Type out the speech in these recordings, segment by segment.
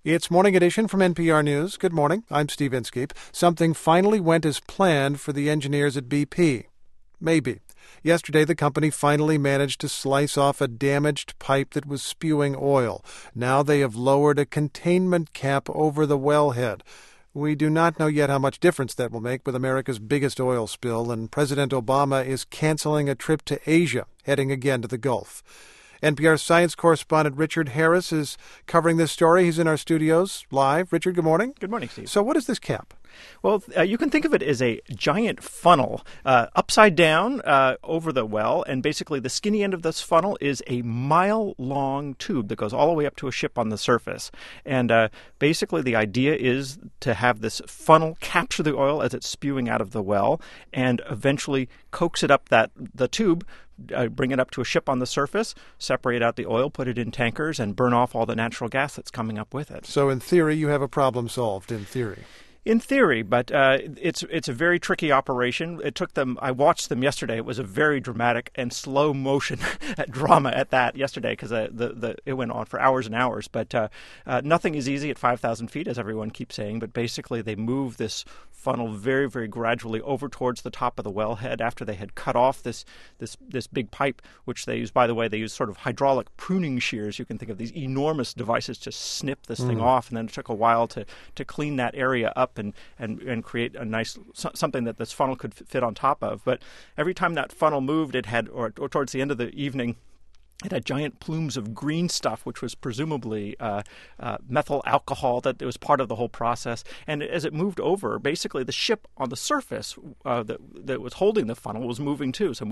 It's Morning Edition from NPR News. Good morning. I'm Steve Inskeep. Something finally went as planned for the engineers at BP. Maybe. Yesterday, the company finally managed to slice off a damaged pipe that was spewing oil. Now they have lowered a containment cap over the wellhead. We do not know yet how much difference that will make with America's biggest oil spill, and President Obama is canceling a trip to Asia, heading again to the Gulf. NPR science correspondent Richard Harris is covering this story. He's in our studios live. Richard, good morning. Good morning, Steve. So what is this cap? Well, you can think of it as a giant funnel upside down over the well, and basically the skinny end of this funnel is a mile-long tube that goes all the way up to a ship on the surface. And basically the idea is to have this funnel capture the oil as it's spewing out of the well and eventually coax it up the tube, bring it up to a ship on the surface, separate out the oil, put it in tankers, and burn off all the natural gas that's coming up with it. So in theory, you have a problem solved, in theory. In theory, but it's a very tricky operation. It took them. I watched them yesterday. It was a very dramatic and slow motion drama at that yesterday because it went on for hours and hours. But nothing is easy at 5,000 feet, as everyone keeps saying. But basically, they move this funnel very, very gradually over towards the top of the wellhead after they had cut off this big pipe, which they use. By the way, they use sort of hydraulic pruning shears. You can think of these enormous devices to snip this thing off, and then it took a while to clean that area up and create a nice something that this funnel could fit on top of. But every time that funnel moved, it had, or towards the end of the evening, it had giant plumes of green stuff, which was presumably methyl alcohol that was part of the whole process. And as it moved over, basically the ship on the surface that was holding the funnel was moving too. So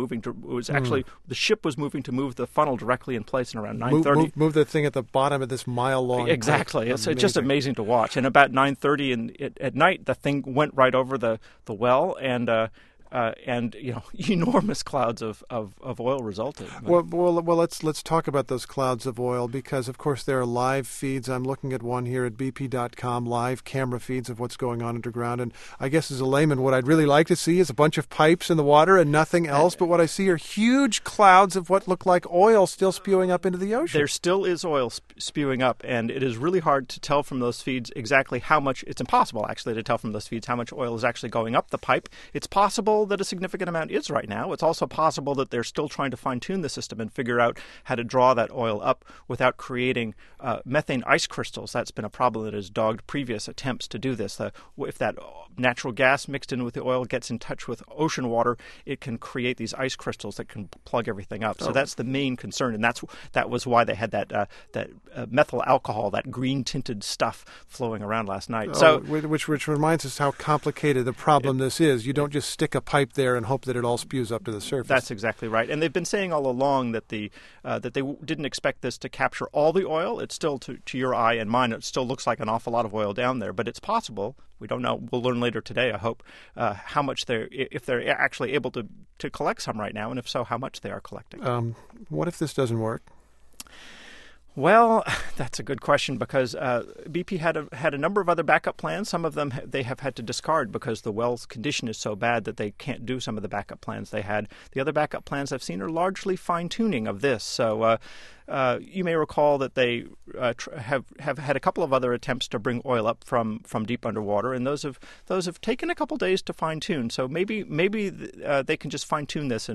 the ship was moving to move the funnel directly in place, and around 9:30. Move the thing at the bottom of this mile-long. Exactly. It's just amazing to watch. And about 9:30 at night, the thing went right over the well, and enormous clouds of oil resulted. Well, let's talk about those clouds of oil because, of course, there are live feeds. I'm looking at one here at BP.com, live camera feeds of what's going on underground. And I guess as a layman, what I'd really like to see is a bunch of pipes in the water and nothing else. But what I see are huge clouds of what look like oil still spewing up into the ocean. There still is oil spewing up, and it is really hard to tell from those feeds exactly how much. It's impossible, actually, to tell from those feeds how much oil is actually going up the pipe. It's possible that a significant amount is right now. It's also possible that they're still trying to fine-tune the system and figure out how to draw that oil up without creating methane ice crystals. That's been a problem that has dogged previous attempts to do this. If that natural gas mixed in with the oil gets in touch with ocean water, it can create these ice crystals that can plug everything up. So that's the main concern, and that was why they had that methyl alcohol, that green-tinted stuff flowing around last night. Which reminds us how complicated the problem this is. You don't just stick a pipe there and hope that it all spews up to the surface. That's exactly right. And they've been saying all along that that they didn't expect this to capture all the oil. It's still, to your eye and mine, it still looks like an awful lot of oil down there. But it's possible. We don't know. We'll learn later today, I hope, how much if they're actually able to collect some right now, and if so, how much they are collecting. What if this doesn't work? Well, that's a good question because BP had a number of other backup plans. Some of them they have had to discard because the well's condition is so bad that they can't do some of the backup plans they had. The other backup plans I've seen are largely fine-tuning of this. So you may recall that they have had a couple of other attempts to bring oil up from deep underwater, and those have taken a couple days to fine-tune. So maybe they can just fine-tune this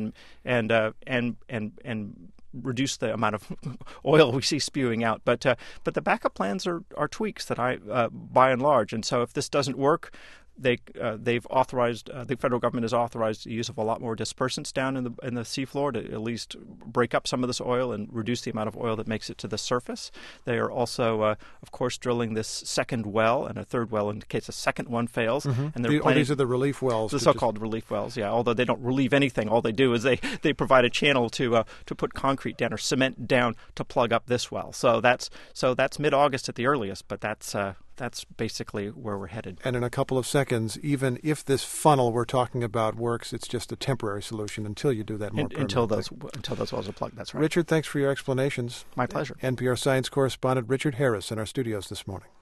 and reduce the amount of oil we see spewing out. But the backup plans are tweaks that by and large. And so if this doesn't work, they've authorized the federal government has authorized the use of a lot more dispersants down in the seafloor to at least break up some of this oil and reduce the amount of oil that makes it to the surface. They are also, of course, drilling this second well and a third well in case a second one fails. Mm-hmm. And they're planning, these are the relief wells, the so-called relief wells. Yeah, although they don't relieve anything, all they do is they provide a channel to put concrete down or cement down to plug up this well. So that's mid-August at the earliest, but that's basically where we're headed. And in a couple of seconds, even if this funnel we're talking about works, it's just a temporary solution until you do that more permanently. Until those wells are plugged. That's right. Richard, thanks for your explanations. My pleasure. NPR science correspondent Richard Harris in our studios this morning.